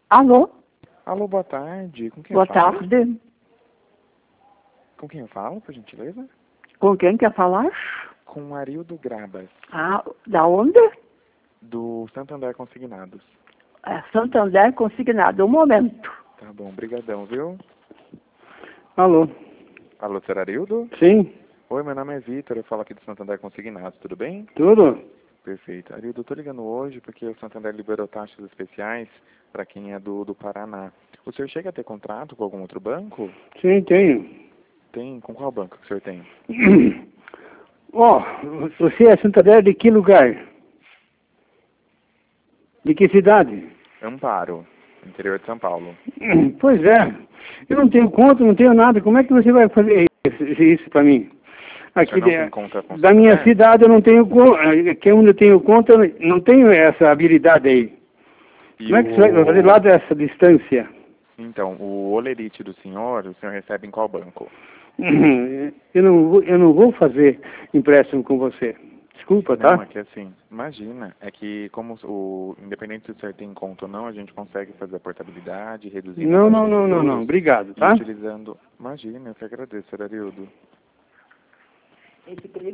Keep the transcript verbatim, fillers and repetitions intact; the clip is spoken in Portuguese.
Alô? Alô, boa tarde. Com quem Boa eu falo? tarde. Com quem eu falo, por gentileza? Com quem quer falar? Com o Arildo Grabas, Ah, da onde? do Santander Consignados. É, Santander Consignado. Um momento. Tá bom, brigadão, viu? Alô? Alô, senhor Arildo? Sim, Oi, meu nome é Vitor, eu falo aqui do Santander Consignados, tudo bem? tudo? Perfeito. Arildo, eu tô ligando hoje porque o Santander liberou taxas especiais para quem é do, do Paraná. O senhor chega a ter contrato com algum outro banco? Sim, tenho. Tem? Com qual banco que o senhor tem? Ó, você é Santander de que lugar? De que cidade? Amparo, interior de São Paulo. Pois é, eu não tenho conta, não tenho nada, como é que você vai fazer isso, isso para mim? O Aqui senhor não de- tem conta com o da minha Santander? cidade eu não tenho conta, aqui onde eu tenho conta, não tenho essa habilidade aí. E Como é que você vai fazer lá dessa distância? Então, o olerite do senhor, o senhor recebe em qual banco? Eu não vou, eu não vou fazer empréstimo com você. Desculpa, Não, tá? é que assim, imagina, é que como o, independente se o senhor tem conta ou não, a gente consegue fazer a portabilidade, reduzindo a Não, taxa não, de não, não, não. juros Obrigado, e tá? utilizando... Imagina, eu que agradeço, senhor Arildo.